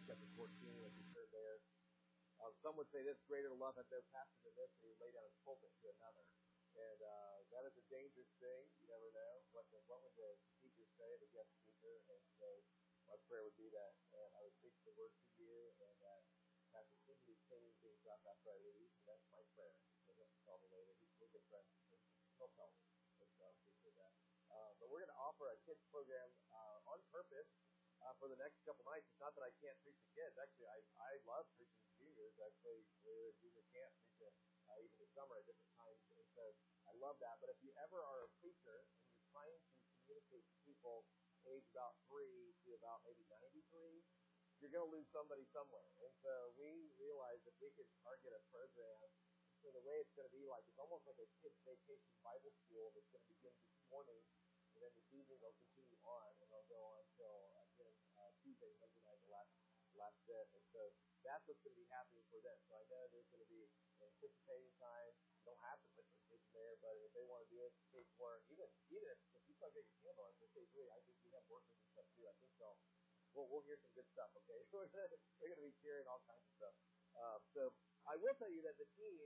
chapter 14, as you turn there. Some would say this, greater love hath no pastor than this, and he laid down his pulpit to another. And that is a dangerous thing. You never know. What would the speaker say, the guest speaker? And so my prayer would be that I would preach the word to you, and that Pastor Cindy is cleaning things up after I leave. And that's my prayer. So he'll tell me later. We'll get friends. He'll tell me. So I appreciate that. But we're going to offer a kids program on purpose for the next couple nights. It's not that I can't preach to kids. Actually, I love preaching to juniors. I play junior camp, preach even in summer at different times. And so I love that. But if you ever are a preacher and you're trying to communicate to people age about 3 to about maybe 93, you're going to lose somebody somewhere. And so we realized if we could target a program, so the way it's going to be like, it's almost like a kids' vacation Bible school that's going to begin this morning, and then this evening they'll continue on, and they'll go on until Tuesday, Wednesday night, the last bit. And so that's what's going to be happening for them. So I know there's going to be anticipating time. You don't have to put their kids there, but if they want to do it, take more. Even if you start making handle on it, I think we have workers and stuff too. I think we'll hear some good stuff. Okay, they're going to be sharing all kinds of stuff. So I will tell you that the team,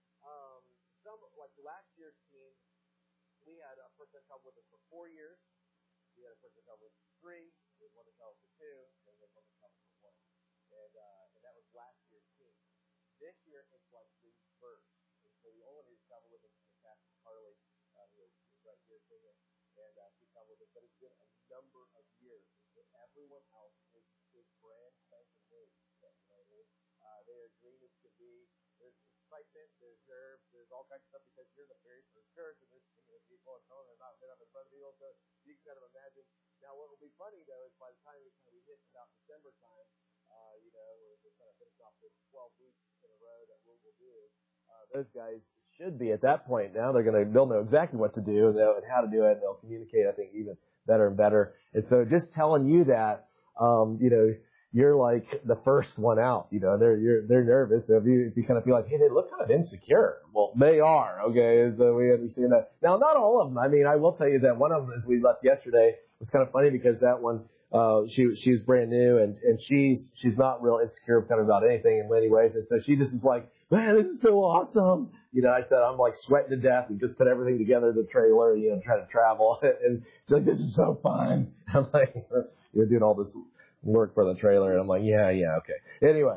some like last year's team, we had a person come with us for 4 years. We had a person come with 3. We had one to come for 2, and we had one to come for 1. And that was last year's team. This year it's like the reverse. And so the only one who's come with us is Pastor Carly, who's right here singing, and she come with us. But it's been a number of years. And so everyone else is brand spanking new. You know what I mean? They are green as can be. There's excitement, there's nerves, there's all kinds of stuff because you're the very first church and there's people and some of them have not been up in front of people, so you can kind of imagine. Now, what will be funny though is by the time we hit about December time, we're kind of finishing off this 12 weeks in a row that we'll do. Those guys should be at that point now. They'll know exactly what to do and how to do it, and they'll communicate, I think, even better and better. And so just telling you that, you're like the first one out, they're nervous. So if you kind of feel like, hey, they look kind of insecure. Well, they are, okay, so we understand that. Now, not all of them. I mean, I will tell you that one of them, as we left yesterday, was kind of funny because that one, she's brand new and she's not real insecure kind of about anything in many ways. And so she just is like, man, this is so awesome. I said, I'm like sweating to death. We just put everything together in the trailer, trying to travel. And she's like, this is so fun. I'm like, you're doing all this work for the trailer, and I'm like, yeah, okay. Anyway,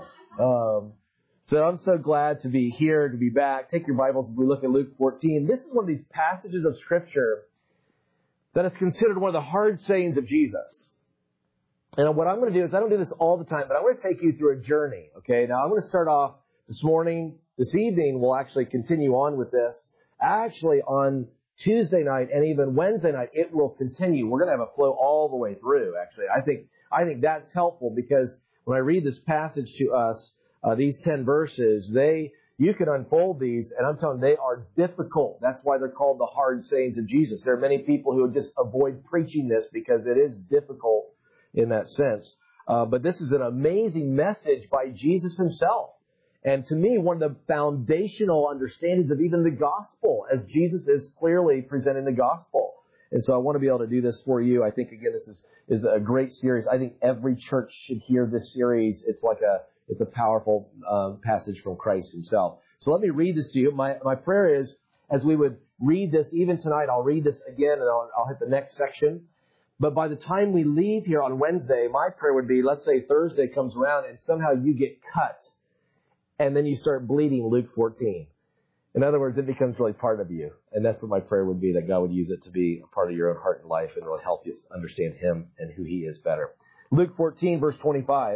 so I'm so glad to be here, to be back. Take your Bibles as we look at Luke 14. This is one of these passages of Scripture that is considered one of the hard sayings of Jesus. And what I'm going to do is, I don't do this all the time, but I'm going to take you through a journey, okay? Now, I'm going to start off this morning. This evening, we'll actually continue on with this. Actually, on Tuesday night and even Wednesday night, it will continue. We're going to have a flow all the way through, actually. I think that's helpful because when I read this passage to us, these 10 verses, you can unfold these, and I'm telling you, they are difficult. That's why they're called the hard sayings of Jesus. There are many people who would just avoid preaching this because it is difficult in that sense. But this is an amazing message by Jesus himself. And to me, one of the foundational understandings of even the gospel, as Jesus is clearly presenting the gospel. And so I want to be able to do this for you. I think, again, this is a great series. I think every church should hear this series. It's a powerful passage from Christ himself. So let me read this to you. My prayer is, as we would read this, even tonight, I'll read this again and I'll hit the next section. But by the time we leave here on Wednesday, my prayer would be, let's say Thursday comes around and somehow you get cut and then you start bleeding Luke 14. In other words, it becomes really part of you. And that's what my prayer would be, that God would use it to be a part of your own heart and life and it will help you understand him and who he is better. Luke 14, verse 25.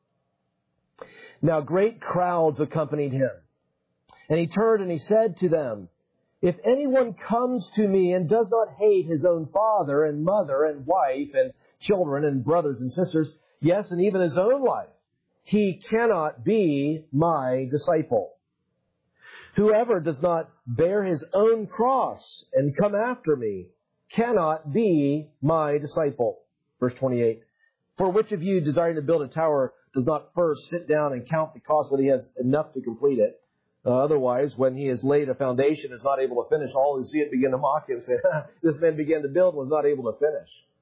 Now great crowds accompanied him. And he turned and he said to them, if anyone comes to me and does not hate his own father and mother and wife and children and brothers and sisters, yes, and even his own life, he cannot be my disciple. Whoever does not bear his own cross and come after me cannot be my disciple. Verse 28. For which of you, desiring to build a tower, does not first sit down and count the cost whether he has enough to complete it? Otherwise, when he has laid a foundation, is not able to finish, all who see it begin to mock him, say, this man began to build and was not able to finish.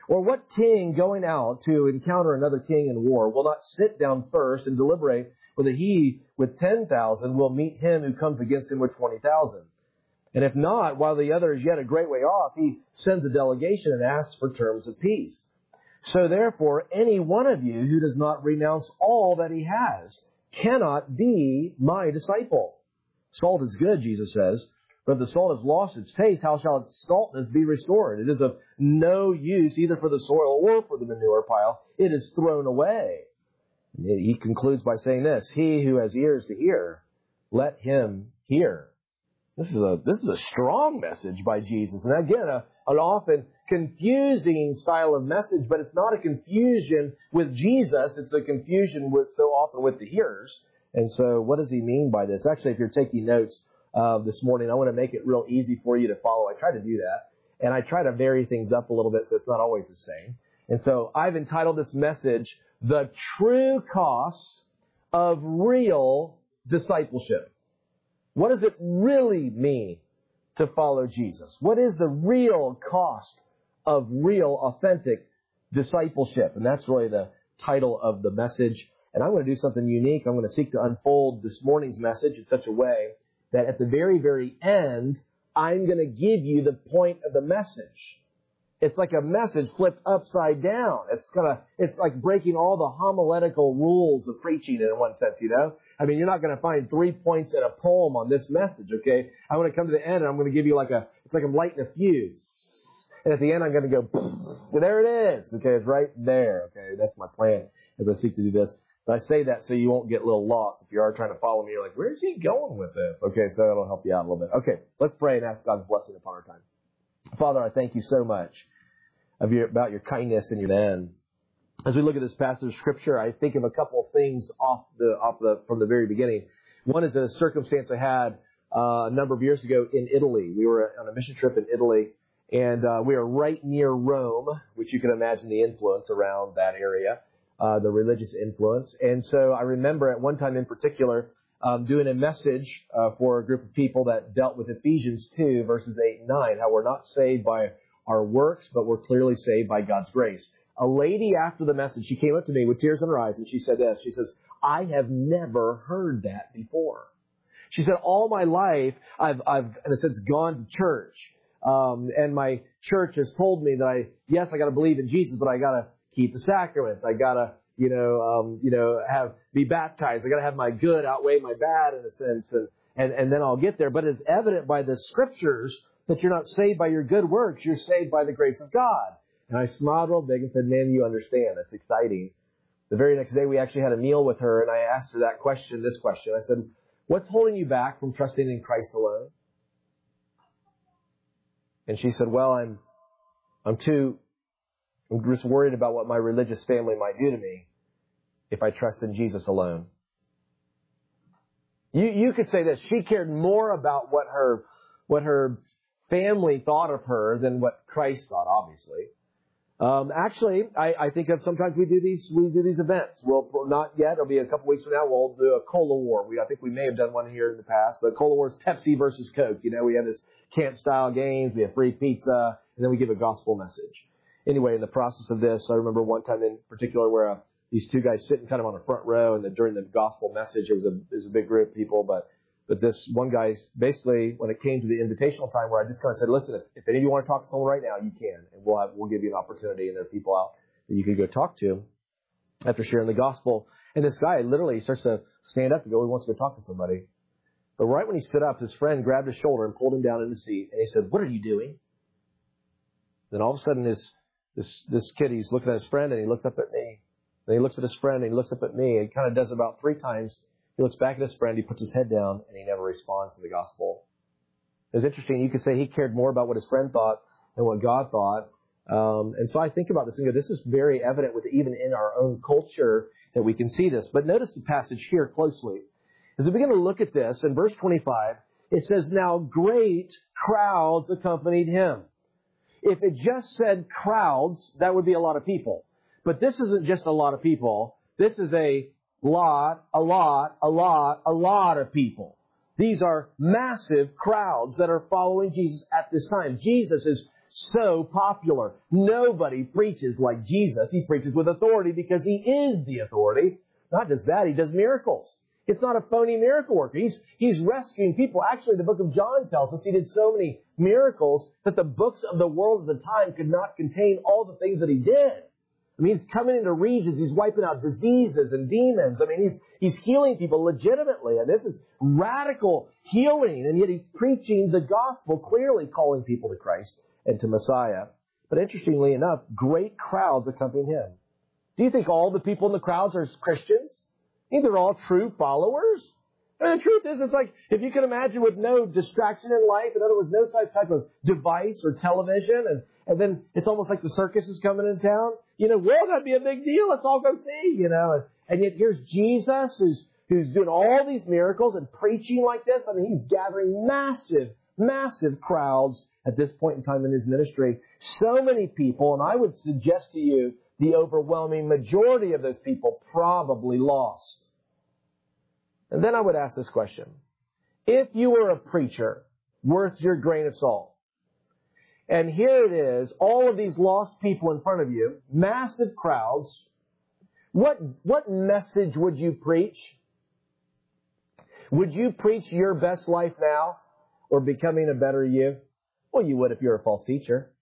Or what king going out to encounter another king in war will not sit down first and deliberate whether he with 10,000 will meet him who comes against him with 20,000? And if not, while the other is yet a great way off, he sends a delegation and asks for terms of peace. So therefore, any one of you who does not renounce all that he has cannot be my disciple. Salt is good, Jesus says, but if the salt has lost its taste, how shall its saltness be restored? It is of no use either for the soil or for the manure pile. It is thrown away. And he concludes by saying this, he who has ears to hear, let him hear. This is a strong message by Jesus. And again, an often confusing style of message, but it's not a confusion with Jesus. It's a confusion so often with the hearers. And so what does he mean by this? Actually, if you're taking notes this morning, I want to make it real easy for you to follow. I try to do that. And I try to vary things up a little bit so it's not always the same. And so I've entitled this message, The True Cost of Real Discipleship. What does it really mean to follow Jesus? What is the real cost of real, authentic discipleship? And that's really the title of the message. And I'm going to do something unique. I'm going to seek to unfold this morning's message in such a way that at the very, very end, I'm going to give you the point of the message. It's like a message flipped upside down. It's like breaking all the homiletical rules of preaching in one sense, you know? I mean, you're not going to find 3 points in a poem on this message, okay? I'm going to come to the end and I'm going to give you it's like I'm lighting a fuse. And at the end I'm going to go, there it is. Okay, it's right there. Okay, that's my plan as I seek to do this. But I say that so you won't get a little lost. If you are trying to follow me, you're like, where's he going with this? Okay, so it'll help you out a little bit. Okay, let's pray and ask God's blessing upon our time. Father, I thank you so much about your kindness and your end. As we look at this passage of Scripture, I think of a couple of things from the very beginning. One is a circumstance I had a number of years ago in Italy. We were on a mission trip in Italy, and we are right near Rome, which you can imagine the influence around that area, the religious influence. And so I remember at one time in particular doing a message for a group of people that dealt with Ephesians 2, verses 8 and 9, how we're not saved by our works, but we're clearly saved by God's grace. A lady after the message, she came up to me with tears in her eyes and she said this. She says, I have never heard that before. She said, all my life I've in a sense gone to church. And my church has told me that I got to believe in Jesus, but I got to keep the sacraments. I got to, be baptized. I got to have my good outweigh my bad in a sense. And then I'll get there. But it's evident by the Scriptures that you're not saved by your good works. You're saved by the grace of God. And I smiled real big and said, ma'am, you understand. That's exciting. The very next day, we actually had a meal with her, and I asked her this question. I said, what's holding you back from trusting in Christ alone? And she said, well, I'm just worried about what my religious family might do to me if I trust in Jesus alone. You could say that she cared more about what her family thought of her than what Christ thought, obviously. Actually, I think that sometimes we do these events. Well, not yet. It'll be a couple weeks from now. We'll do a cola war. I think we may have done one here in the past, but cola war is Pepsi versus Coke. You know, we have this camp-style games. We have free pizza, and then we give a gospel message. Anyway, in the process of this, I remember one time in particular where these two guys sitting kind of on the front row, and during the gospel message, it was a big group of people, but this one guy, basically, when it came to the invitational time where I just kind of said, listen, if any of you want to talk to someone right now, you can. And we'll give you an opportunity. And there are people out that you can go talk to after sharing the gospel. And this guy literally starts to stand up and go, he wants to go talk to somebody. But right when he stood up, his friend grabbed his shoulder and pulled him down in the seat. And he said, what are you doing? Then all of a sudden, this kid, he's looking at his friend and he looks up at me. Then he looks at his friend and he looks up at me. And he kind of does about 3 times. He looks back at his friend, he puts his head down, and he never responds to the gospel. It was interesting. You could say he cared more about what his friend thought than what God thought. And so I think about this and go, this is very evident even in our own culture that we can see this. But notice the passage here closely. As we begin to look at this, in verse 25, it says, now great crowds accompanied him. If it just said crowds, that would be a lot of people. But this isn't just a lot of people. This is a lot of people. These are massive crowds that are following Jesus at this time. Jesus is so popular. Nobody preaches like Jesus. He preaches with authority because He is the authority. Not just that, He does miracles. It's not a phony miracle worker. He's rescuing people. Actually, the book of John tells us He did so many miracles that the books of the world at the time could not contain all the things that He did. I mean, He's coming into regions. He's wiping out diseases and demons. I mean, He's healing people legitimately. And this is radical healing. And yet He's preaching the gospel, clearly calling people to Christ and to Messiah. But interestingly enough, great crowds accompany Him. Do you think all the people in the crowds are Christians? I think they're all true followers. I mean, the truth is, it's like, if you can imagine with no distraction in life, in other words, no such type of device or television, and then it's almost like the circus is coming into town. Well, that'd be a big deal. Let's all go see, And yet here's Jesus who's doing all these miracles and preaching like this. I mean, He's gathering massive crowds at this point in time in His ministry. So many people, and I would suggest to you, the overwhelming majority of those people probably lost. And then I would ask this question. If you were a preacher worth your grain of salt, and here it is, all of these lost people in front of you, massive crowds, what message would you preach? Would you preach your best life now or becoming a better you? Well, you would if you're a false teacher.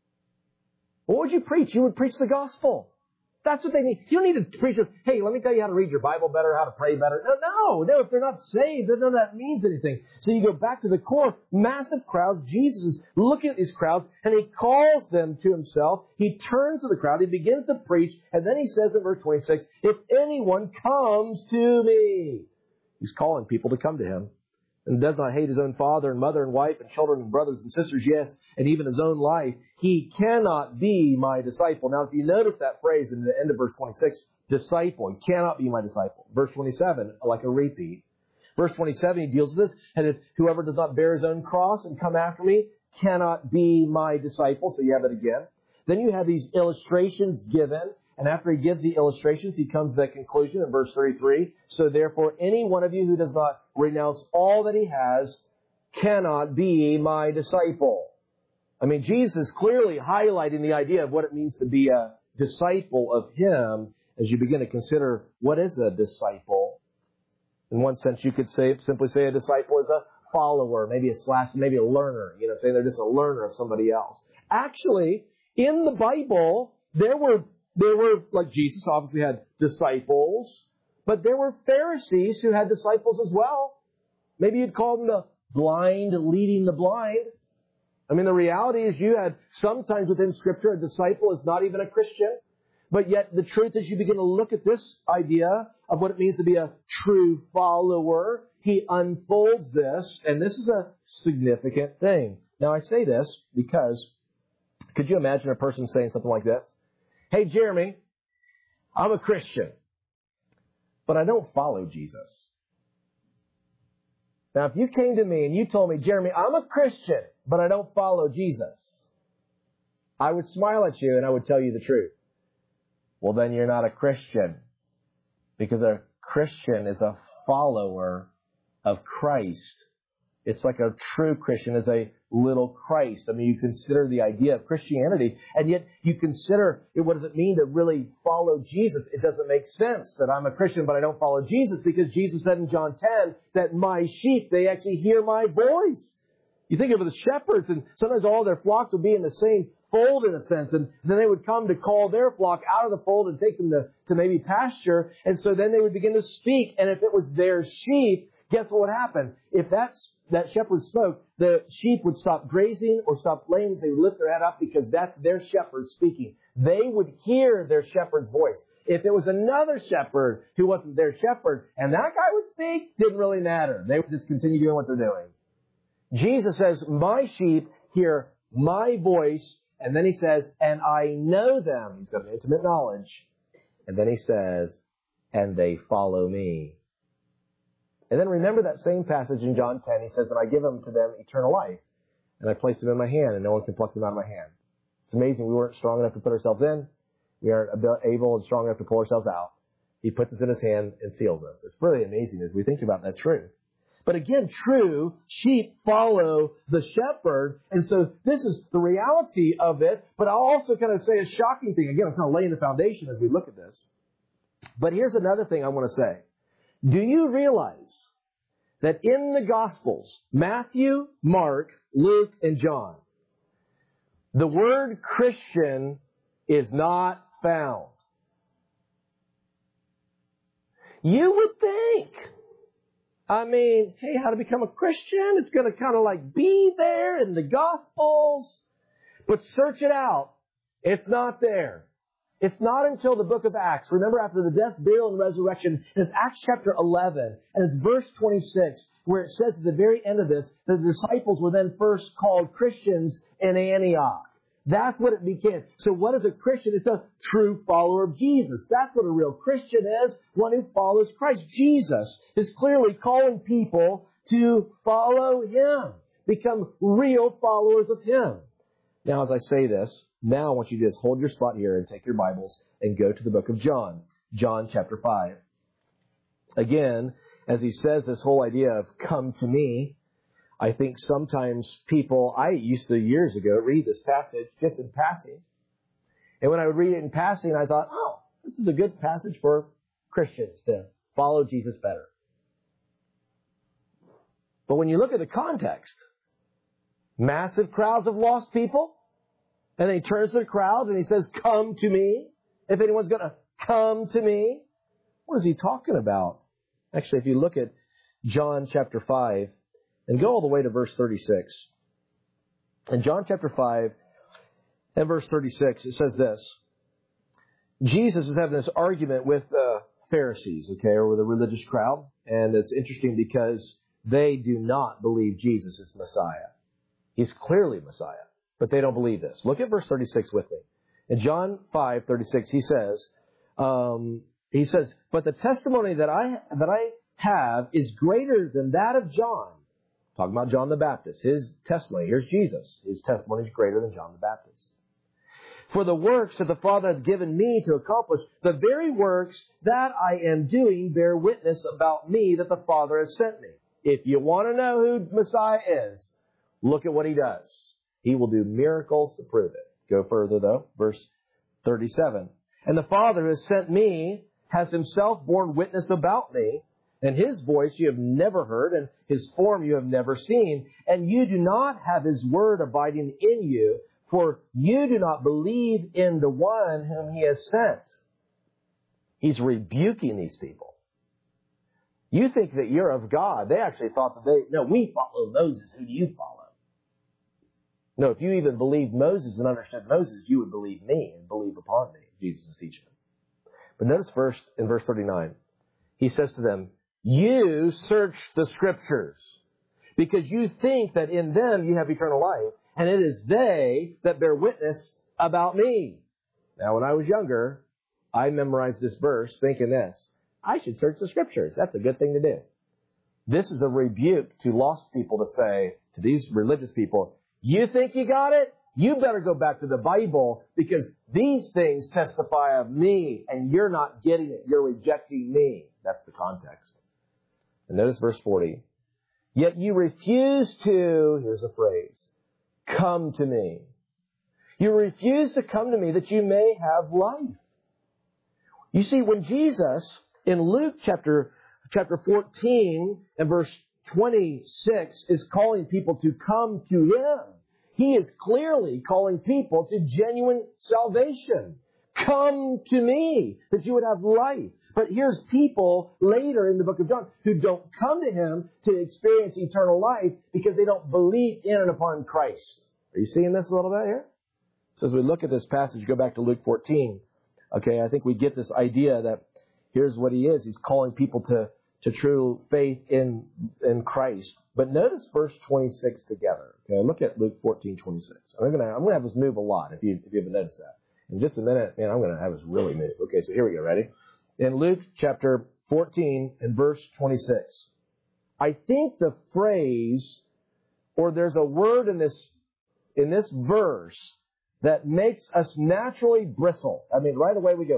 What would you preach? You would preach the gospel. That's what they need. You don't need to preach, hey, let me tell you how to read your Bible better, how to pray better. No, if they're not saved, none of that means anything. So you go back to the core, massive crowds. Jesus is looking at these crowds, and He calls them to Himself. He turns to the crowd. He begins to preach, and then He says in verse 26, if anyone comes to me. He's calling people to come to Him. And does not hate his own father and mother and wife and children and brothers and sisters, yes, and even his own life, he cannot be my disciple. Now, if you notice that phrase in the end of verse 26, disciple, he cannot be my disciple. Verse 27, like a repeat. Verse 27, he deals with this, and if whoever does not bear his own cross and come after me cannot be my disciple. So you have it again. Then you have these illustrations given. And after he gives the illustrations, he comes to that conclusion in verse 33. So therefore, any one of you who does not renounce all that he has cannot be my disciple. I mean, Jesus is clearly highlighting the idea of what it means to be a disciple of Him as you begin to consider what is a disciple. In one sense, you could simply say a disciple is a follower, maybe a learner. Saying they're just a learner of somebody else. Actually, in the Bible, there were, like Jesus obviously had disciples, but there were Pharisees who had disciples as well. Maybe you'd call them the blind leading the blind. I mean, the reality is you had sometimes within Scripture, a disciple is not even a Christian. But yet the truth is you begin to look at this idea of what it means to be a true follower. He unfolds this, and this is a significant thing. Now, I say this because could you imagine a person saying something like this? Hey, Jeremy, I'm a Christian, but I don't follow Jesus. Now, if you came to me and you told me, Jeremy, I'm a Christian, but I don't follow Jesus, I would smile at you and I would tell you the truth. Well, then you're not a Christian, because a Christian is a follower of Christ. It's like a true Christian is a little Christ. I mean, you consider the idea of Christianity, and yet you consider what does it mean to really follow Jesus? It doesn't make sense that I'm a Christian, but I don't follow Jesus, because Jesus said in John 10 that my sheep, they actually hear my voice. You think of the shepherds, and sometimes all their flocks would be in the same fold in a sense, and then they would come to call their flock out of the fold and take them to maybe pasture, and so then they would begin to speak, and if it was their sheep, guess what would happen? If that shepherd spoke, the sheep would stop grazing or stop laying. They would lift their head up because that's their shepherd speaking. They would hear their shepherd's voice. If it was another shepherd who wasn't their shepherd and that guy would speak, didn't really matter. They would just continue doing what they're doing. Jesus says, my sheep hear my voice, and then he says, and I know them. He's got an intimate knowledge. And then he says, and they follow me. And then remember that same passage in John 10. He says, and I give them to them eternal life. And I place them in my hand, and no one can pluck them out of my hand. It's amazing. We weren't strong enough to put ourselves in. We aren't able and strong enough to pull ourselves out. He puts us in His hand and seals us. It's really amazing as we think about that truth. But again, true sheep follow the shepherd. And so this is the reality of it. But I'll also kind of say a shocking thing. Again, I'm kind of laying the foundation as we look at this. But here's another thing I want to say. Do you realize that in the Gospels, Matthew, Mark, Luke, and John, the word Christian is not found? You would think, hey, how to become a Christian? It's going to kind of like be there in the Gospels. But search it out. It's not there. It's not until the book of Acts. Remember, after the death, burial, and resurrection, it's Acts chapter 11, and it's verse 26, where it says at the very end of this, that the disciples were then first called Christians in Antioch. That's what it became. So what is a Christian? It's a true follower of Jesus. That's what a real Christian is, one who follows Christ. Jesus is clearly calling people to follow Him, become real followers of Him. Now, as I say this, now I want you to just hold your spot here and take your Bibles and go to the book of John, John chapter 5. Again, as he says this whole idea of come to me, I think sometimes people, I used to years ago read this passage just in passing. And when I would read it in passing, I thought, oh, this is a good passage for Christians to follow Jesus better. But when you look at the context, massive crowds of lost people, and then he turns to the crowds and he says, come to me. If anyone's going to come to me. What is he talking about? Actually, if you look at John chapter 5 and go all the way to verse 36. In John chapter 5 and verse 36, it says this. Jesus is having this argument with the Pharisees, or with the religious crowd. And it's interesting because they do not believe Jesus is Messiah. He's clearly Messiah. But they don't believe this. Look at verse 36 with me. In John 5:36, he says, but the testimony that I have is greater than that of John. Talking about John the Baptist. His testimony. Here's Jesus. His testimony is greater than John the Baptist. For the works that the Father has given me to accomplish, the very works that I am doing bear witness about me that the Father has sent me. If you want to know who Messiah is, look at what He does. He will do miracles to prove it. Go further, though. Verse 37. And the Father who has sent me has Himself borne witness about me, and His voice you have never heard, and His form you have never seen. And you do not have His word abiding in you, for you do not believe in the one whom He has sent. He's rebuking these people. You think that you're of God. They actually thought that we follow Moses. Who do you follow? No, if you even believed Moses and understood Moses, you would believe me and believe upon me, Jesus is teaching them. But notice first in verse 39, he says to them, you search the Scriptures because you think that in them you have eternal life, and it is they that bear witness about me. Now, when I was younger, I memorized this verse thinking this, I should search the Scriptures. That's a good thing to do. This is a rebuke to lost people to say to these religious people, you think you got it? You better go back to the Bible because these things testify of me and you're not getting it. You're rejecting me. That's the context. And notice verse 40. Yet you refuse to, here's a phrase, come to me. You refuse to come to me that you may have life. You see, when Jesus, in Luke chapter 14 and verse 26 is calling people to come to Him. He is clearly calling people to genuine salvation. Come to me that you would have life. But here's people later in the book of John who don't come to Him to experience eternal life because they don't believe in and upon Christ. Are you seeing this a little bit here? So as we look at this passage, go back to Luke 14. I think we get this idea that here's what He is. He's calling people to true faith in Christ. But notice verse 26 together. Look at Luke 14:26. I'm gonna have us move a lot if you haven't noticed that. In just a minute, I'm gonna have us really move. Okay, so here we go. Ready? In Luke chapter 14 and verse 26. I think the phrase, or there's a word in this verse that makes us naturally bristle. Right away we go,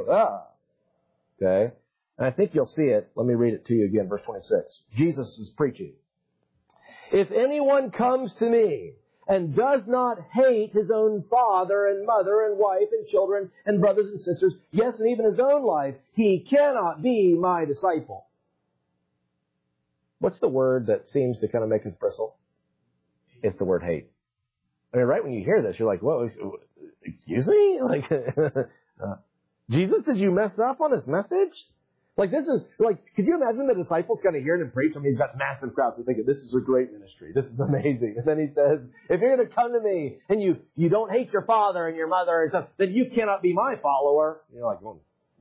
Okay? And I think you'll see it. Let me read it to you again, verse 26. Jesus is preaching. If anyone comes to me and does not hate his own father and mother and wife and children and brothers and sisters, yes, and even his own life, he cannot be my disciple. What's the word that seems to kind of make us bristle? It's the word hate. I mean, right when you hear this, you're like, whoa, excuse me? Like, Jesus, did you mess up on this message? Like, this is, like, could you imagine the disciples kind of hearing him preach? I mean, he's got massive crowds. They're thinking, this is a great ministry. This is amazing. And then he says, if you're going to come to me and you don't hate your father and your mother and stuff, then you cannot be my follower. You're like, well,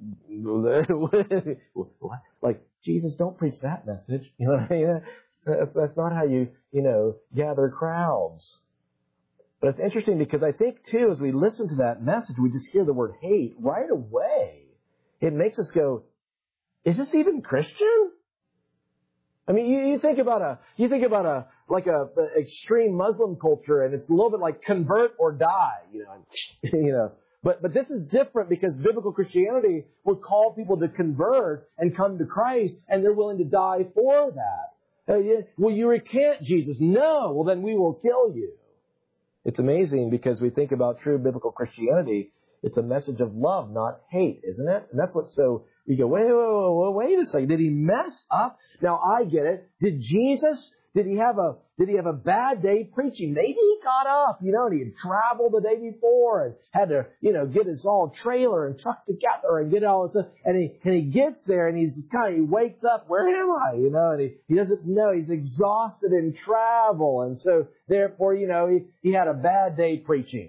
like, Jesus, don't preach that message. You know what I mean? That's not how you gather crowds. But it's interesting because I think, too, as we listen to that message, we just hear the word hate right away. It makes us go, is this even Christian? I mean, you think about a extreme Muslim culture, and it's a little bit like convert or die, But this is different because biblical Christianity would call people to convert and come to Christ, and they're willing to die for that. Will you recant Jesus? No. Well, then we will kill you. It's amazing because we think about true biblical Christianity. It's a message of love, not hate, isn't it? And that's what's so... You go, wait a second. Did he mess up? Now I get it. Did he have a bad day preaching? Maybe he got up, and he had traveled the day before and had to, get his all trailer and truck together and get all this stuff. And he gets there and he wakes up, where am I? And he doesn't know. He's exhausted in travel. And so therefore, he had a bad day preaching.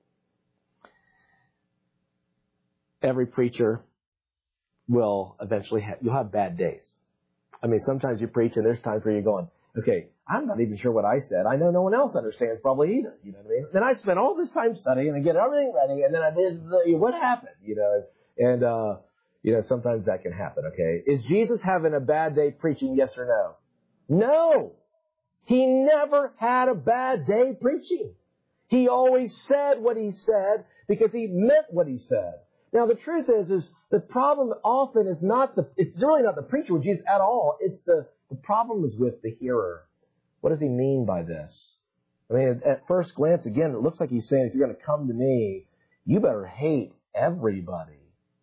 Every preacher will eventually you'll have bad days. I mean, sometimes you preach and there's times where you're going, okay, I'm not even sure what I said. I know no one else understands probably either. You know what I mean? Then I spent all this time studying and get everything ready, and then what happened? And sometimes that can happen. Okay, is Jesus having a bad day preaching? Yes or no? No, he never had a bad day preaching. He always said what he said because he meant what he said. Now, the truth is the problem often is it's really not the preacher with Jesus at all. It's the problem is with the hearer. What does he mean by this? I mean, at first glance, again, it looks like he's saying, if you're going to come to me, you better hate everybody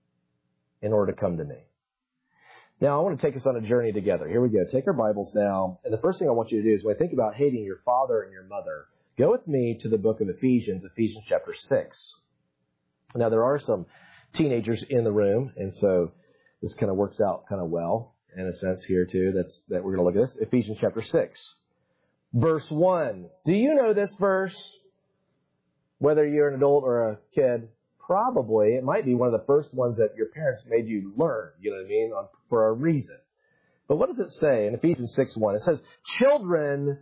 in order to come to me. Now, I want to take us on a journey together. Here we go. Take our Bibles now. And the first thing I want you to do is when I think about hating your father and your mother, go with me to the book of Ephesians chapter 6. Now, there are some teenagers in the room, and so this kind of works out kind of well in a sense here too. That we're going to look at this. Ephesians chapter 6, verse 1. Do you know this verse? Whether you're an adult or a kid, probably it might be one of the first ones that your parents made you learn. You know what I mean? For a reason. But what does it say in Ephesians 6:1? It says, "Children,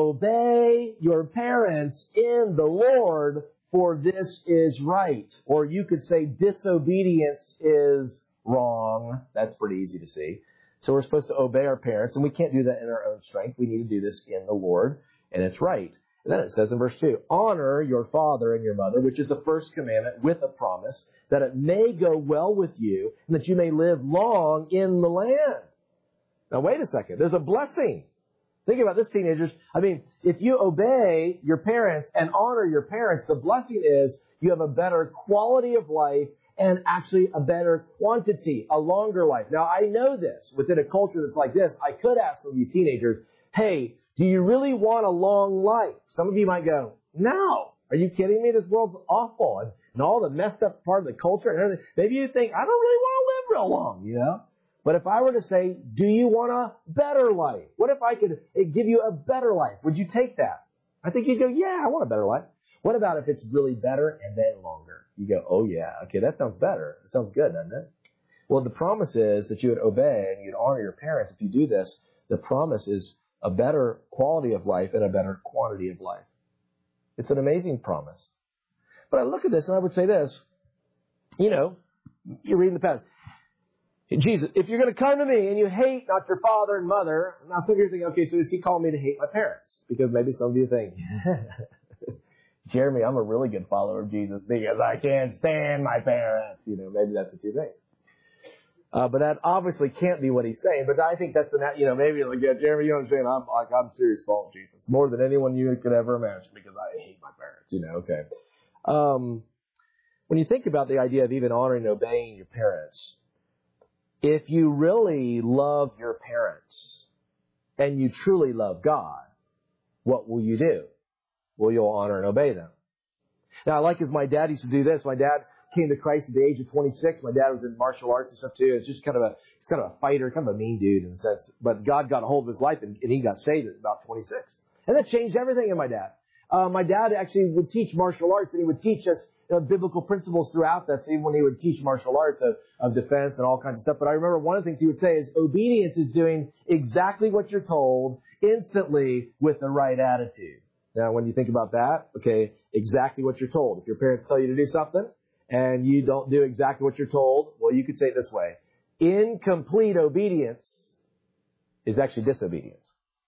obey your parents in the Lord, for this is right." Or you could say disobedience is wrong. That's pretty easy to see. So we're supposed to obey our parents, and we can't do that in our own strength. We need to do this in the Lord, and it's right. And then it says in verse 2, "Honor your father and your mother," which is the first commandment with a promise, "that it may go well with you, and that you may live long in the land." Now wait a second. There's a blessing. Think about this, teenagers. I mean, if you obey your parents and honor your parents, the blessing is you have a better quality of life and actually a better quantity, a longer life. Now, I know this. Within a culture that's like this, I could ask some of you teenagers, hey, do you really want a long life? Some of you might go, no. Are you kidding me? This world's awful. And all the messed up part of the culture and everything. Maybe you think, I don't really want to live real long, But if I were to say, do you want a better life? What if I could give you a better life? Would you take that? I think you'd go, yeah, I want a better life. What about if it's really better and then longer? You go, oh yeah, okay, that sounds better. It sounds good, doesn't it? Well, the promise is that you would obey and you'd honor your parents. If you do this, the promise is a better quality of life and a better quantity of life. It's an amazing promise. But I look at this and I would say this, you're reading the passage. Jesus, if you're going to come to me and you hate not your father and mother, now some of you are thinking, okay, so is he calling me to hate my parents? Because maybe some of you think, Jeremy, I'm a really good follower of Jesus because I can't stand my parents. Maybe that's what you think. But that obviously can't be what he's saying. But I think that's maybe like, yeah, Jeremy, you know what I'm saying? I'm serious following Jesus more than anyone you could ever imagine because I hate my parents, okay. When you think about the idea of even honoring and obeying your parents, if you really love your parents and you truly love God, what will you do? Well, you'll honor and obey them. Now, like as my dad used to do this. My dad came to Christ at the age of 26. My dad was in martial arts and stuff too. It's just kind of a fighter, kind of a mean dude in a sense. But God got a hold of his life and he got saved at about 26. And that changed everything in my dad. My dad actually would teach martial arts and he would teach us biblical principles throughout this, even when he would teach martial arts of defense and all kinds of stuff. But I remember one of the things he would say is obedience is doing exactly what you're told instantly with the right attitude. Now, when you think about that, okay, exactly what you're told. If your parents tell you to do something and you don't do exactly what you're told, well, you could say it this way. Incomplete obedience is actually disobedience.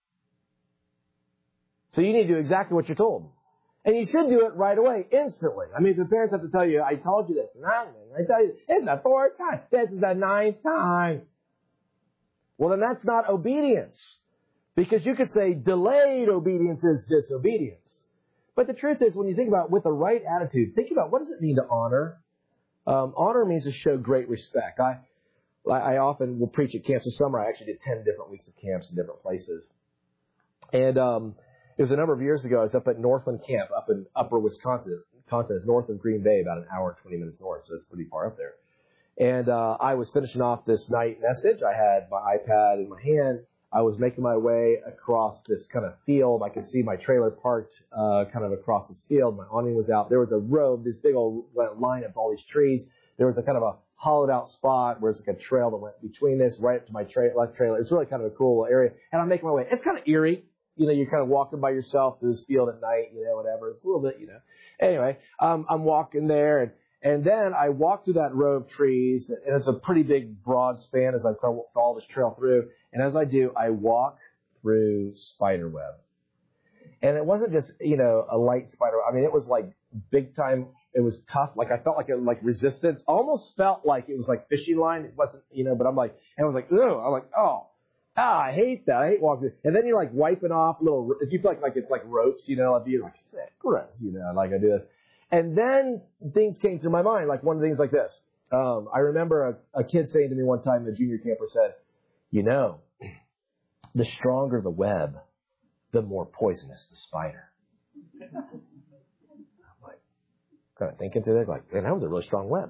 So you need to do exactly what you're told. And you should do it right away, instantly. I mean, if the parents have to tell you, I told you this, I tell you, it's the 4th time, this is the 9th time. Well, then that's not obedience. Because you could say delayed obedience is disobedience. But the truth is, when you think about it with the right attitude, think about what does it mean to honor? Honor means to show great respect. I often will preach at camps this summer. I actually did 10 different weeks of camps in different places. And it was a number of years ago. I was up at Northland Camp up in upper Wisconsin. Wisconsin is north of Green Bay, about an hour and 20 minutes north, so it's pretty far up there. And I was finishing off this night message. I had my iPad in my hand. I was making my way across this kind of field. I could see my trailer parked kind of across this field. My awning was out. There was a row, this big old line of all these trees. There was a kind of a hollowed out spot where it's like a trail that went between this right up to my left trailer. It's really kind of a cool area. And I'm making my way. It's kind of eerie. You're kind of walking by yourself through this field at night, whatever. It's a little bit, Anyway, I'm walking there and then I walk through that row of trees, and it's a pretty big, broad span as I follow this trail through. And as I do, I walk through spider web. And it wasn't just, a light spider. I mean, it was like big time. It was tough. Like I felt like it like resistance. Almost felt like it was like fishing line. It wasn't, but I'm like, and I was like, ew. I'm like, I hate that. I hate walking. And then you're like wiping off little, if you feel like it's like ropes, I'd be like, sick, gross, like I do this. And then things came through my mind, like one of the things like this. I remember a kid saying to me one time, the junior camper said, the stronger the web, the more poisonous the spider. I'm like, kind of thinking through that, like, man, that was a really strong web.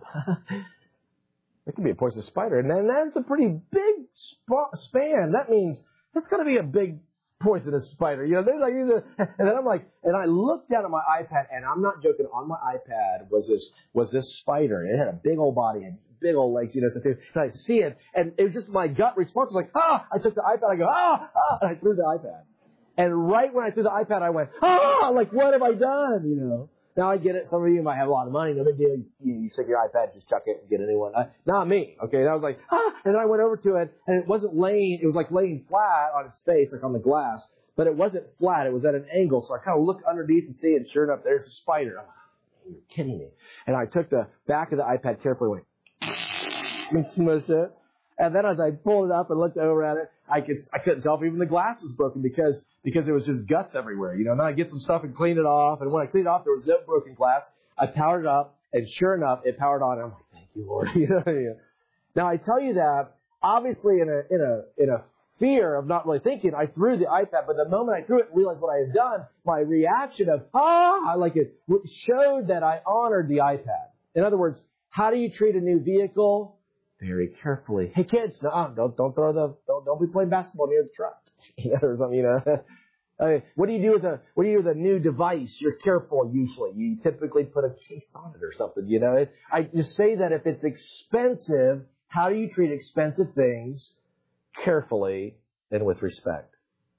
It could be a poisonous spider. And then that's a pretty big span. That means that's got to be a big poisonous spider. They're like, and then I'm like, and I looked down at my iPad, and I'm not joking, on my iPad was this spider. It had a big old body and big old legs, so too. And I see it, and it was just my gut response was like, I took the iPad, I go, and I threw the iPad. And right when I threw the iPad, I went, like, what have I done, Now I get it. Some of you might have a lot of money. No big deal. You take your iPad, just chuck it and get a new one. Not me. Okay. And I was like, and then I went over to it, and it wasn't laying. It was like laying flat on its face, like on the glass, but it wasn't flat. It was at an angle. So I kind of look underneath and see it. And sure enough, there's a spider. I'm like, you're kidding me. And I took the back of the iPad carefully, went and smushed it. And then as I pulled it up and looked over at it, I couldn't tell if even the glass was broken because it was just guts everywhere, And then I get some stuff and clean it off. And when I cleaned it off, there was no broken glass. I powered it up, and sure enough, it powered on. And I'm like, thank you, Lord. Now I tell you that obviously in a fear of not really thinking, I threw the iPad. But the moment I threw it and realized what I had done, my reaction of it showed that I honored the iPad. In other words, how do you treat a new vehicle? Very carefully. Hey kids, don't don't be playing basketball near the truck. Or something, I mean, what do you do with a new device? You're careful usually. You typically put a case on it or something, I just say that if it's expensive, how do you treat expensive things? Carefully and with respect.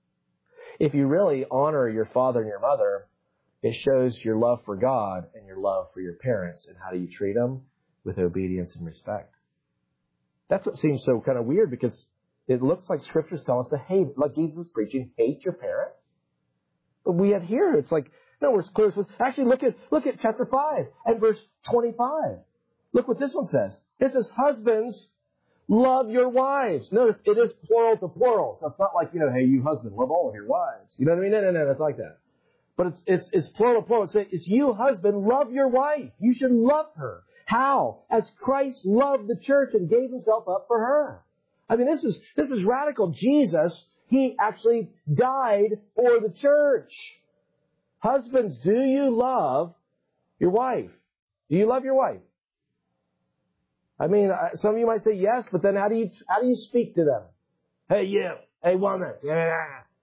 If you really honor your father and your mother, it shows your love for God and your love for your parents. And how do you treat them? With obedience and respect. That's what seems so kind of weird, because it looks like Scripture's telling us to hate, like Jesus is preaching, hate your parents. But we have here, it's like, no, we're clear. Actually, look at chapter 5 and verse 25. Look what this one says. It says, husbands, love your wives. Notice it is plural to plural. So it's not like, hey, you husband, love all of your wives. You know what I mean? No, that's like that. But it's plural to plural. It's you husband, love your wife. You should love her. How? As Christ loved the church and gave himself up for her. I mean, this is radical. Jesus, he actually died for the church. Husbands, do you love your wife? Do you love your wife? I mean, some of you might say yes, but then how do you speak to them? Hey, you. Hey, woman. Yeah.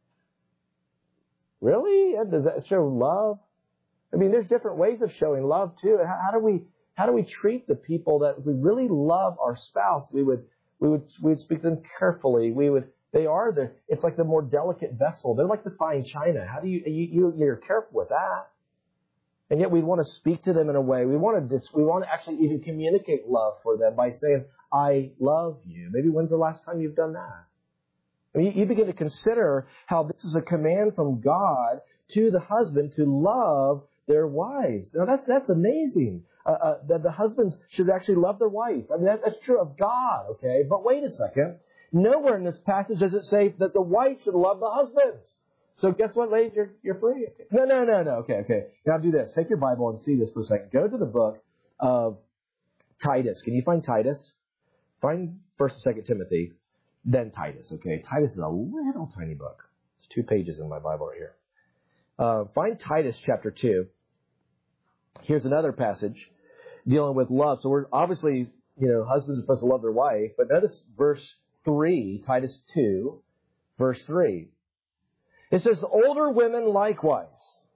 Really? Does that show love? I mean, there's different ways of showing love too. How do we treat the people that if we really love our spouse? We would speak to them carefully. It's like the more delicate vessel. They're like the fine china. How do you're careful with that? And yet we want to speak to them in a way. We want to actually even communicate love for them by saying, I love you. Maybe when's the last time you've done that? I mean, you begin to consider how this is a command from God to the husband to love their wives. Now that's amazing. That the husbands should actually love their wife. I mean, that's true of God, okay? But wait a second. Nowhere in this passage does it say that the wife should love the husbands. So guess what, ladies? You're free. No. Okay. Now do this. Take your Bible and see this for a second. Go to the book of Titus. Can you find Titus? Find 1st and 2nd Timothy, then Titus. Okay, Titus is a little tiny book. It's 2 pages in my Bible right here. Find Titus chapter 2. Here's another passage dealing with love. So we're obviously, husbands are supposed to love their wife. But notice verse 3, Titus 2, verse 3. It says, older women likewise.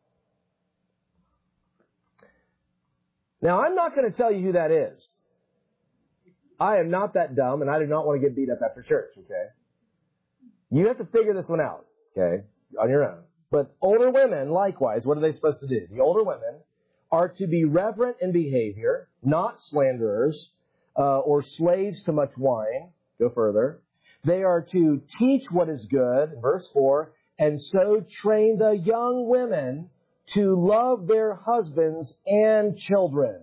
Now, I'm not going to tell you who that is. I am not that dumb, and I do not want to get beat up after church, okay? You have to figure this one out, okay, on your own. But older women, likewise, what are they supposed to do? The older women are to be reverent in behavior, not slanderers, or slaves to much wine. Go further. They are to teach what is good, verse 4, and so train the young women to love their husbands and children.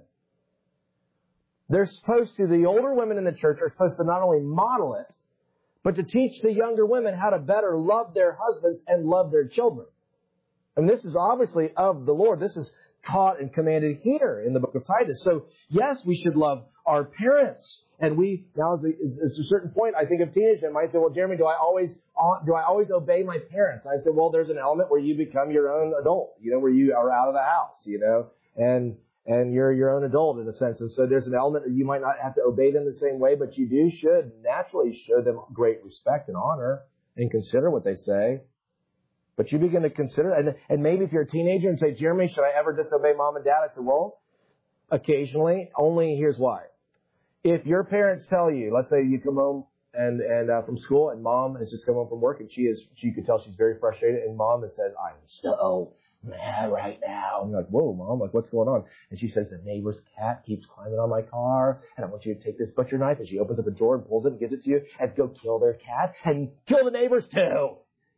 The older women in the church are supposed to not only model it, but to teach the younger women how to better love their husbands and love their children. And this is obviously of the Lord. This is taught and commanded here in the book of Titus. So, yes, we should love our parents. And now, as a certain point, I think of teenagers that might say, well, Jeremy, do I always obey my parents? I'd say, well, there's an element where you become your own adult, where you are out of the house, and you're your own adult in a sense. And so there's an element that you might not have to obey them the same way, but you should naturally show them great respect and honor and consider what they say. But you begin to consider, and maybe if you're a teenager and say, Jeremy, should I ever disobey mom and dad? I said, well, occasionally, only here's why. If your parents tell you, let's say you come home and from school and mom has just come home from work and you can tell she's very frustrated and mom has said, I'm so mad right now. And you're like, whoa, mom, what's going on? And she says, the neighbor's cat keeps climbing on my car and I want you to take this butcher knife. And she opens up a drawer and pulls it and gives it to you and go kill their cat and kill the neighbors too.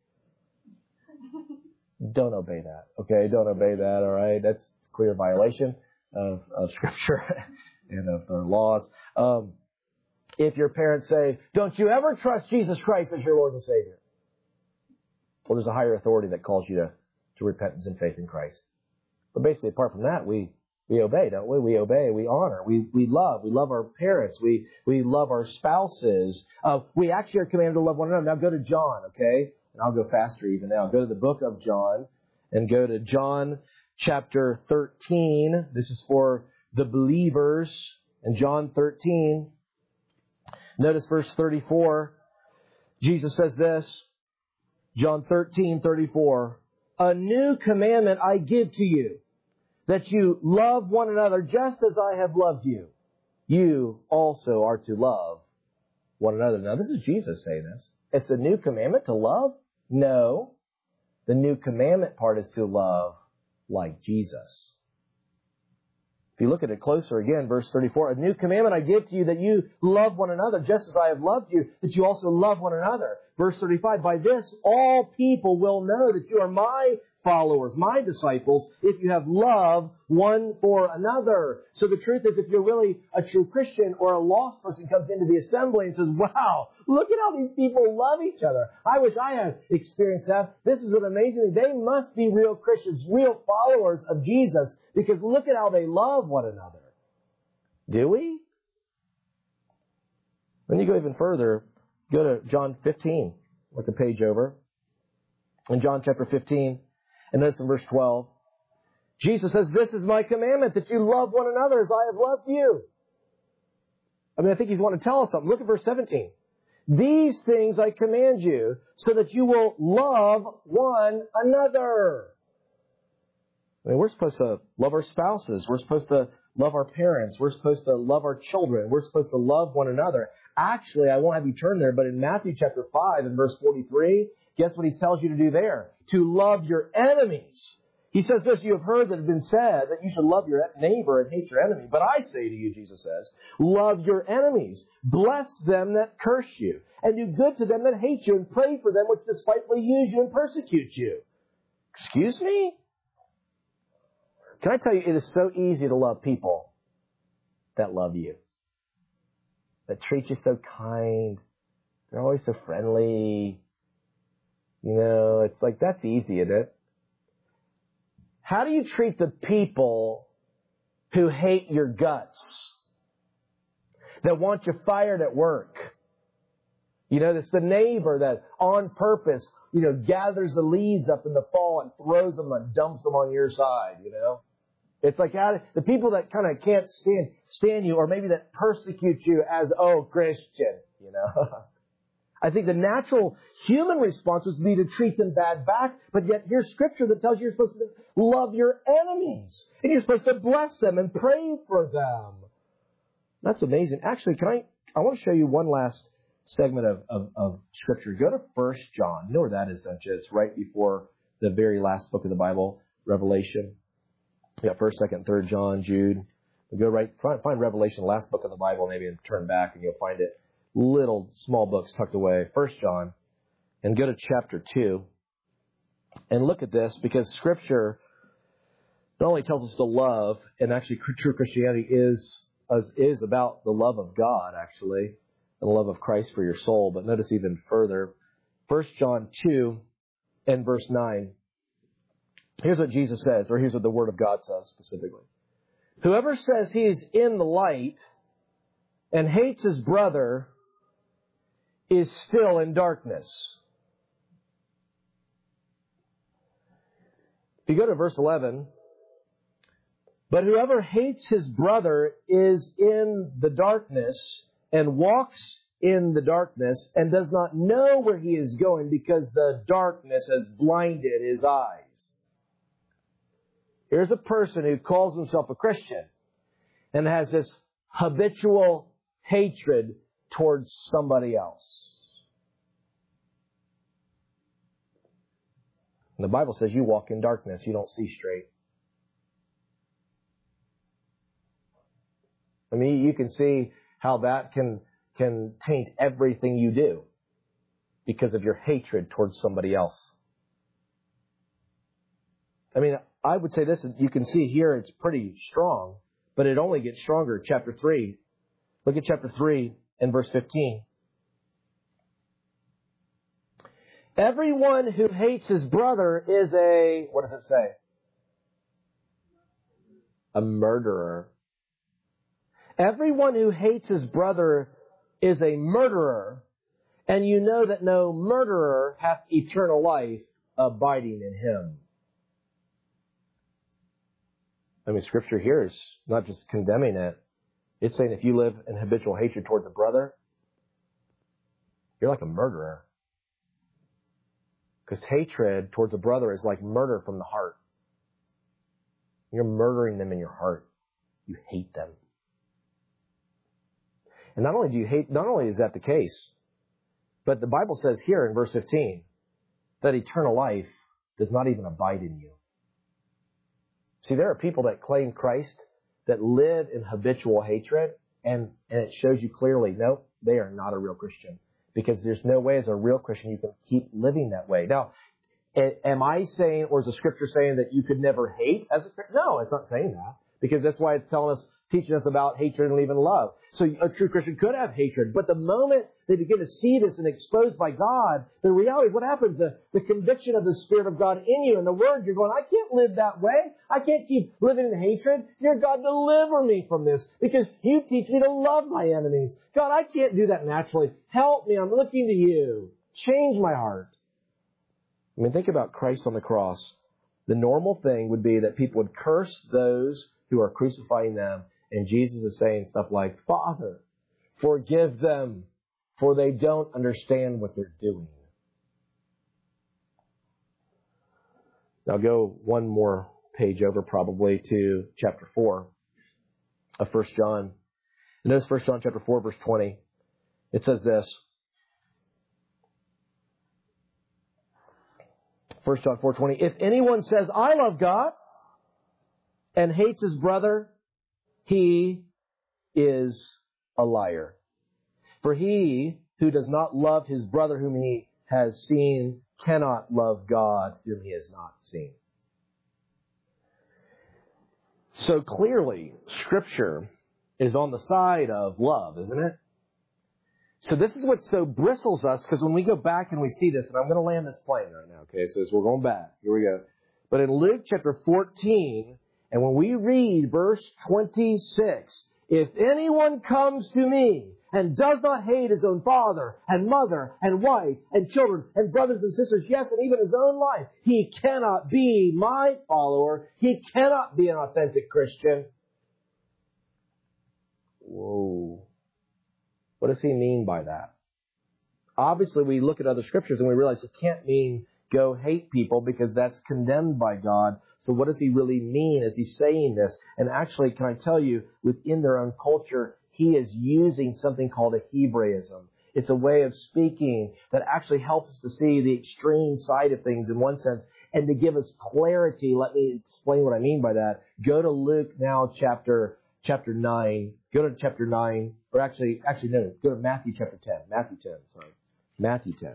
Don't obey that, okay? Don't obey that, all right? That's a clear violation of Scripture and of our laws. If your parents say, don't you ever trust Jesus Christ as your Lord and Savior? Well, there's a higher authority that calls you to repentance and faith in Christ. But basically, apart from that, we obey, don't we? We obey, we honor, we love our parents, we love our spouses. We actually are commanded to love one another. Now go to John, okay? And I'll go faster even now. Go to the book of John and go to John chapter 13. This is for the believers. In John 13, notice verse 34. Jesus says this, John 13:34. A new commandment I give to you, that you love one another just as I have loved you. You also are to love one another. Now, this is Jesus saying this. It's a new commandment to love? No. The new commandment part is to love like Jesus. If you look at it closer again, verse 34, a new commandment I give to you, that you love one another just as I have loved you, that you also love one another. Verse 35, by this all people will know that you are my followers, my disciples, if you have love one for another. So the truth is, if you're really a true Christian or a lost person comes into the assembly and says, wow, look at how these people love each other. I wish I had experienced that. This is an amazing thing. They must be real Christians, real followers of Jesus, because look at how they love one another. Do we? When you go even further, go to John 15, look a page over. In John chapter 15, and notice in verse 12, Jesus says, this is my commandment, that you love one another as I have loved you. I think he's wanting to tell us something. Look at verse 17. These things I command you, so that you will love one another. We're supposed to love our spouses. We're supposed to love our parents. We're supposed to love our children. We're supposed to love one another. Actually, I won't have you turn there, but in Matthew chapter 5 and verse 43, guess what he tells you to do there? To love your enemies. He says this, you have heard that it has been said that you should love your neighbor and hate your enemy. But I say to you, Jesus says, love your enemies. Bless them that curse you. And do good to them that hate you. And pray for them which despitefully use you and persecute you. Excuse me? Can I tell you, it is so easy to love people that love you. That treat you so kind. They're always so friendly. It's like, that's easy, isn't it? How do you treat the people who hate your guts? That want you fired at work? It's the neighbor that on purpose, gathers the leaves up in the fall and throws them and dumps them on your side, It's like the people that kind of can't stand you, or maybe that persecute you as, Christian, I think the natural human response would be to treat them bad back, but yet here's scripture that tells you you're supposed to love your enemies, and you're supposed to bless them and pray for them. That's amazing. Actually, I want to show you one last segment of scripture. Go to 1 John. You know where that is, don't you? It's right before the very last book of the Bible, Revelation. You got 1st, 2nd, 3rd John, Jude. Go find Revelation, last book of the Bible, maybe, and turn back, and you'll find it. Little small books tucked away. 1 John, and go to chapter 2, and look at this, because Scripture not only tells us to love, and actually true Christianity is about the love of God, actually, and the love of Christ for your soul. But notice even further, 1 John 2 and verse 9. Here's what Jesus says, or here's what the Word of God says specifically. Whoever says he is in the light and hates his brother is still in darkness. If you go to verse 11, but whoever hates his brother is in the darkness and walks in the darkness and does not know where he is going because the darkness has blinded his eyes. Here's a person who calls himself a Christian and has this habitual hatred towards somebody else. And the Bible says you walk in darkness, you don't see straight. You can see how that can taint everything you do because of your hatred towards somebody else. I would say this, you can see here it's pretty strong, but it only gets stronger. Chapter 3. Look at chapter 3 and verse 15. Everyone who hates his brother is what does it say? A murderer. Everyone who hates his brother is a murderer, and you know that no murderer hath eternal life abiding in him. Scripture here is not just condemning it. It's saying if you live in habitual hatred towards a brother, you're like a murderer. Because hatred towards a brother is like murder from the heart. You're murdering them in your heart. You hate them. And not only is that the case, but the Bible says here in verse 15 that eternal life does not even abide in you. See, there are people that claim Christ that live in habitual hatred, and it shows you clearly, no, they are not a real Christian. Because there's no way as a real Christian you can keep living that way. Now, Am I saying, or is the Scripture saying that you could never hate as a Christian? No, it's not saying that. Because that's why it's telling us, teaching us about hatred and even love. So a true Christian could have hatred. But the moment they begin to see this and exposed by God, the reality is what happens? The conviction of the Spirit of God in you and the Word, you're going, I can't live that way. I can't keep living in hatred. Dear God, deliver me from this because you teach me to love my enemies. God, I can't do that naturally. Help me. I'm looking to you. Change my heart. I mean, think about Christ on the cross. The normal thing would be that people would curse those who are crucifying them. And Jesus is saying stuff like, Father, forgive them, for they don't understand what they're doing. Now go one more page over probably to chapter 4 of 1 John. And notice 1 John chapter 4, verse 20. It says this. 1 John 4:20. If anyone says, I love God, and hates his brother, he is a liar. For he who does not love his brother whom he has seen cannot love God whom he has not seen. So clearly, Scripture is on the side of love, isn't it? So this is what so bristles us, because when we go back and we see this, and I'm going to land this plane right now, okay, so as we're going back, here we go. But in Luke chapter 14, and when we read verse 26, if anyone comes to me and does not hate his own father and mother and wife and children and brothers and sisters, yes, and even his own life, he cannot be my follower. He cannot be an authentic Christian. Whoa. What does he mean by that? Obviously, we look at other scriptures and we realize it can't mean go hate people because that's condemned by God. So what does he really mean as he's saying this? And actually, can I tell you, within their own culture, he is using something called a Hebraism. It's a way of speaking that actually helps us to see the extreme side of things in one sense. And to give us clarity, let me explain what I mean by that. Go to Luke now, chapter 9. Go to chapter 9. Or actually, no. Go to Matthew chapter 10. Matthew 10,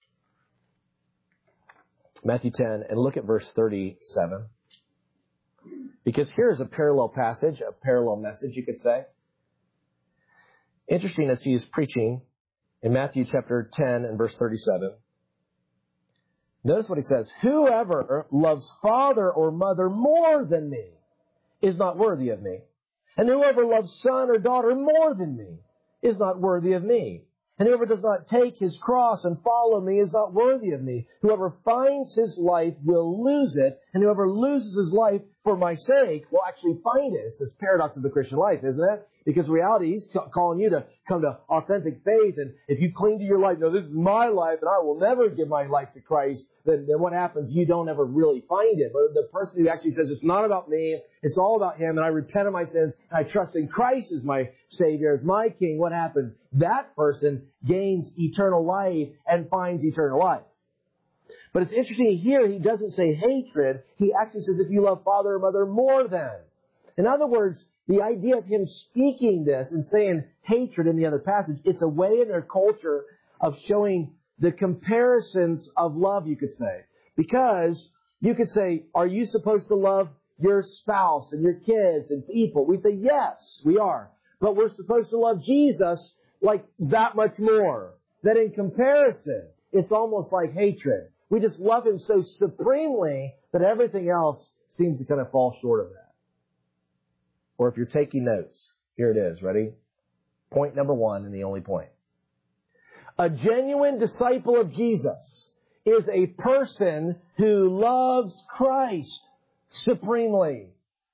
Matthew 10, and look at verse 37. Because here is a parallel passage, a parallel message, you could say. Interesting as he is preaching in Matthew chapter 10 and verse 37. Notice what he says. Whoever loves father or mother more than me is not worthy of me. And whoever loves son or daughter more than me is not worthy of me. And whoever does not take his cross and follow me is not worthy of me. Whoever finds his life will lose it, and whoever loses his life for my sake will actually find it. It's this paradox of the Christian life, isn't it? Because reality, he's calling you to come to authentic faith, and if you cling to your life, no, this is my life, and I will never give my life to Christ, then what happens? You don't ever really find it. But the person who actually says, it's not about me, it's all about Him, and I repent of my sins, and I trust in Christ as my Savior, as my King, what happens? That person gains eternal life and finds eternal life. But it's interesting here, he doesn't say hatred. He actually says if you love father or mother more than. In other words, the idea of him speaking this and saying hatred in the other passage, it's a way in their culture of showing the comparisons of love, you could say. Because you could say, are you supposed to love your spouse and your kids and people? We say, yes, we are. But we're supposed to love Jesus like that much more. That in comparison, it's almost like hatred. We just love Him so supremely that everything else seems to kind of fall short of that. Or if you're taking notes, here it is. Ready? Point number 1 and the only point. A genuine disciple of Jesus is a person who loves Christ supremely.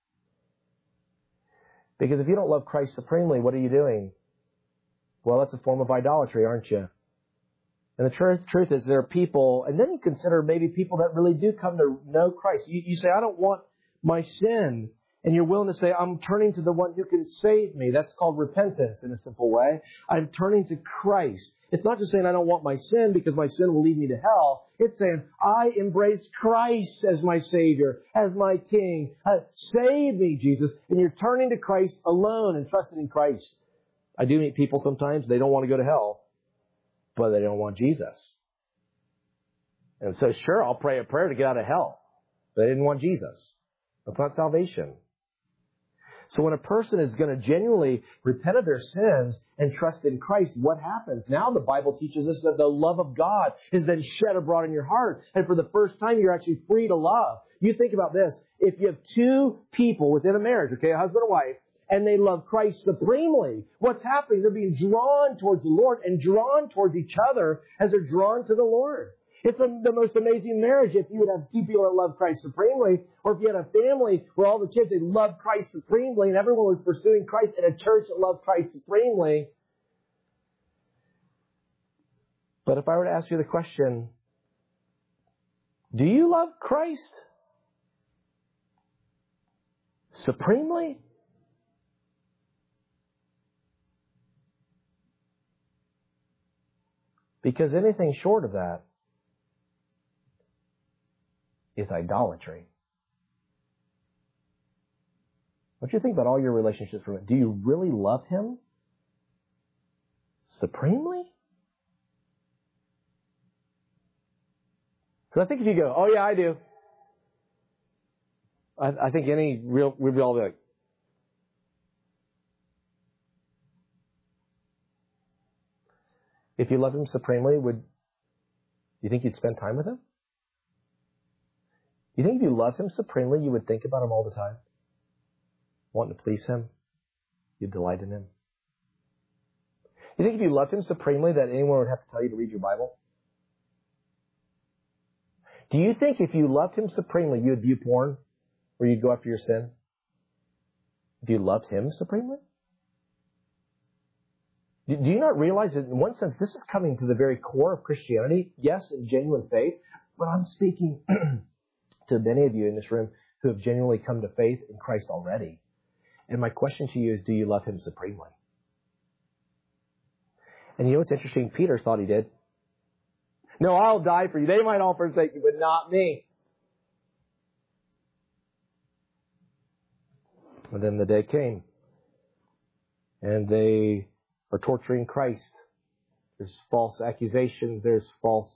Because if you don't love Christ supremely, what are you doing? Well, that's a form of idolatry, aren't you? And the truth is there are people, and then you consider maybe people that really do come to know Christ. You say, I don't want my sin. And you're willing to say, I'm turning to the one who can save me. That's called repentance in a simple way. I'm turning to Christ. It's not just saying I don't want my sin because my sin will lead me to hell. It's saying I embrace Christ as my Savior, as my King. Save me, Jesus. And you're turning to Christ alone and trusting in Christ. I do meet people sometimes, they don't want to go to hell, but they don't want Jesus. And so, sure, I'll pray a prayer to get out of hell. But they didn't want Jesus. That's not salvation. So when a person is going to genuinely repent of their sins and trust in Christ, what happens? Now the Bible teaches us that the love of God is then shed abroad in your heart. And for the first time, you're actually free to love. You think about this. If you have two people within a marriage, okay, a husband and wife, and they love Christ supremely, what's happening? They're being drawn towards the Lord and drawn towards each other as they're drawn to the Lord. It's the most amazing marriage if you would have two people that love Christ supremely, or if you had a family where all the kids, they loved Christ supremely and everyone was pursuing Christ, and a church that loved Christ supremely. But if I were to ask you the question, do you love Christ supremely? Because anything short of that is idolatry. What do you think about all your relationships? Do you really love Him supremely? Because I think if you go, oh yeah, I do, I think we'd all be like, if you love Him supremely, you think you'd spend time with Him? You think if you loved Him supremely, you would think about Him all the time? Wanting to please Him? You'd delight in Him? You think if you loved Him supremely that anyone would have to tell you to read your Bible? Do you think if you loved Him supremely, you would view porn? Or you'd go after your sin? If you loved Him supremely? Do you not realize that in one sense this is coming to the very core of Christianity? Yes, in genuine faith. But I'm speaking to many of you in this room who have genuinely come to faith in Christ already. And my question to you is, do you love Him supremely? And you know what's interesting? Peter thought he did. No, I'll die for you. They might all forsake you, but not me. And then the day came. And they are torturing Christ. There's false accusations. There's false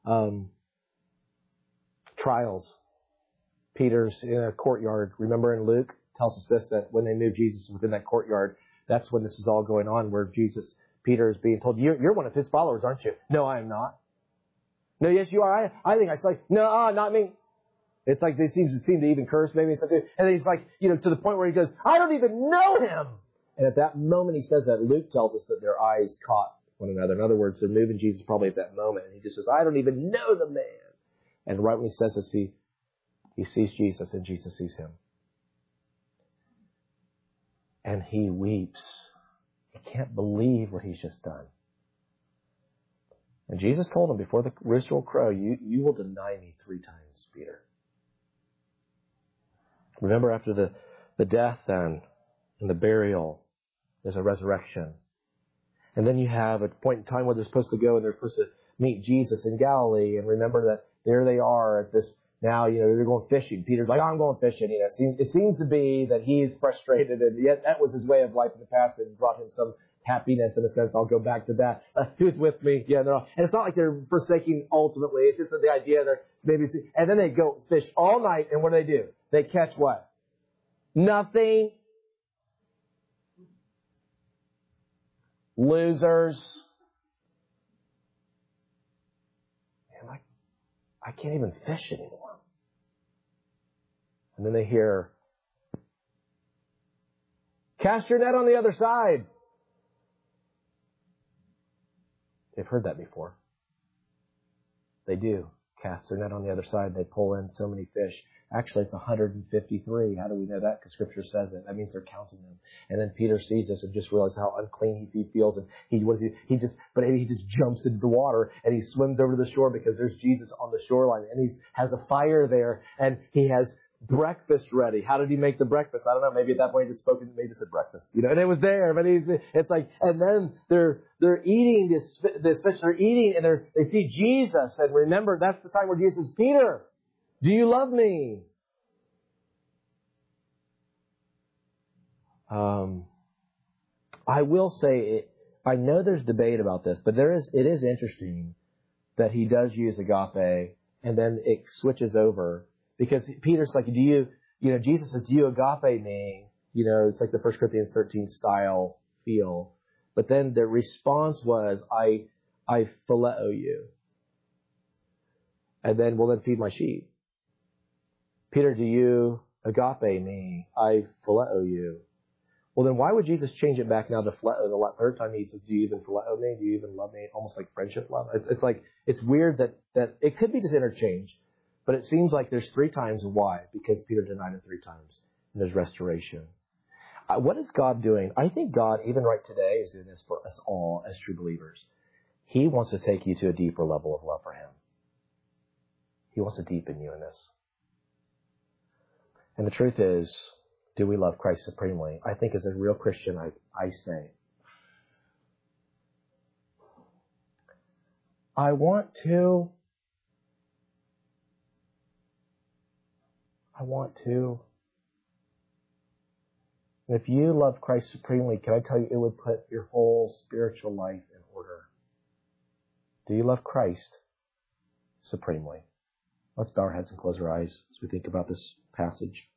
trials. Peter's in a courtyard. Remember in Luke, tells us this, that when they moved Jesus within that courtyard, that's when this is all going on, where Peter is being told, you're one of His followers, aren't you? No, I am not. No, yes, you are. I think I saw you. No, not me. It's like they seem to even curse maybe. And then he's like, to the point where he goes, I don't even know Him. And at that moment he says that. Luke tells us that their eyes caught one another. In other words, they're moving Jesus probably at that moment. And he just says, I don't even know the man. And right when he says this, he sees Jesus and Jesus sees him. And he weeps. He can't believe what he's just done. And Jesus told him, before the rooster will crow, you will deny me 3 times, Peter. Remember, after the death and the burial, there's a resurrection. And then you have a point in time where they're supposed to go and they're supposed to meet Jesus in Galilee. And remember that there they are at this, now, they're going fishing. Peter's like, I'm going fishing. It seems to be that he's frustrated, and yet that was his way of life in the past and brought him some happiness in a sense. I'll go back to that. Who's with me? Yeah, and it's not like they're forsaking ultimately. It's just the idea they're maybe, and then they go fish all night, and what do? They catch what? Nothing. Losers. And I can't even fish anymore. And then they hear, cast your net on the other side. They've heard that before. They do. Cast their net on the other side. They pull in so many fish. Actually, it's 153. How do we know that? Because Scripture says it. That means they're counting them. And then Peter sees this and just realizes how unclean he feels. And he just jumps into the water and he swims over to the shore because there's Jesus on the shoreline. And he has a fire there and he has breakfast ready. How did he make the breakfast? I don't know. Maybe at that point he just said breakfast. And it was there. But it's like, and then they're eating this fish. They're eating and they see Jesus. And remember, that's the time where Jesus says, Peter, do you love me? I will say, I know there's debate about this, but it is interesting that he does use agape and then it switches over. Because Peter's like, Jesus says, do you agape me? It's like the 1 Corinthians 13 style feel. But then the response was, I phileo you. And then, well, then feed my sheep. Peter, do you agape me? I phileo you. Well, then why would Jesus change it back now to phileo? The third time he says, do you even phileo me? Do you even love me? Almost like friendship love. It's weird that it could be just interchange, but it seems like there's 3 times why, because Peter denied it 3 times, and there's restoration. What is God doing? I think God, even right today, is doing this for us all as true believers. He wants to take you to a deeper level of love for Him. He wants to deepen you in this. And the truth is, do we love Christ supremely? I think as a real Christian, I say, I want to. And if you love Christ supremely, can I tell you, it would put your whole spiritual life in order. Do you love Christ supremely? Let's bow our heads and close our eyes as we think about this passage.